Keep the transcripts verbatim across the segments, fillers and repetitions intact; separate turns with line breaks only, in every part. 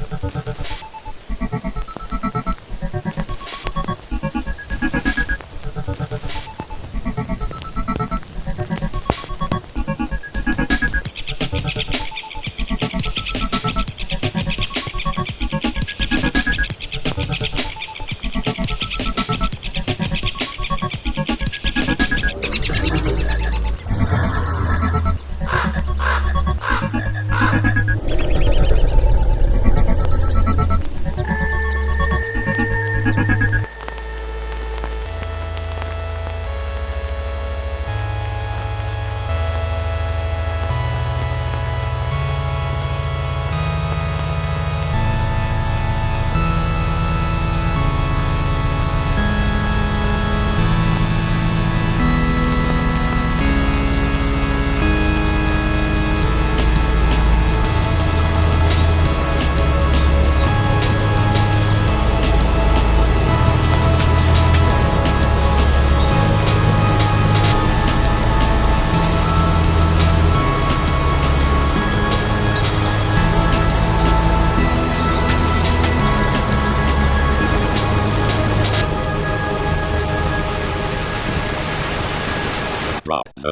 Drop the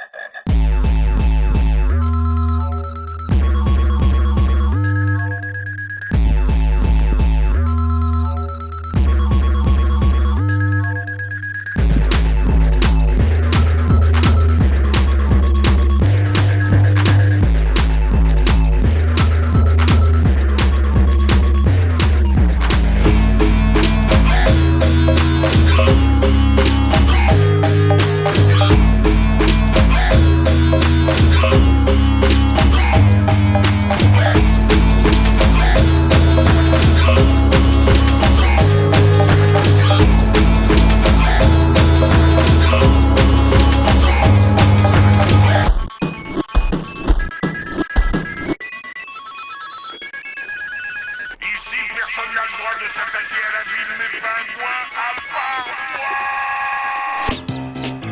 Ici, personne n'a le droit de s'attaquer à la ville, mais pingouins à part moi.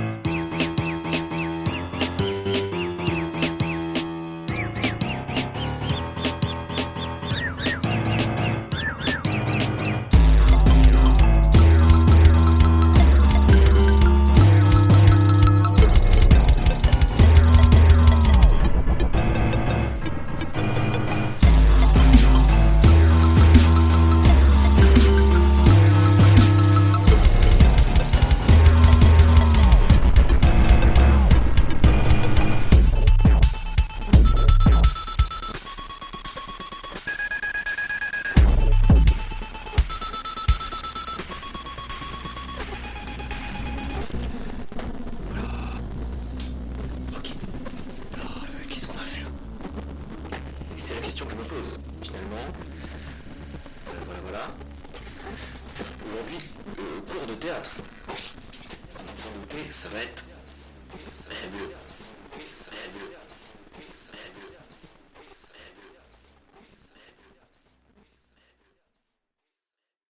C'est la question que je me pose, finalement. Euh, voilà, voilà. Aujourd'hui, le cours de théâtre, en douter, ça va être fabuleux.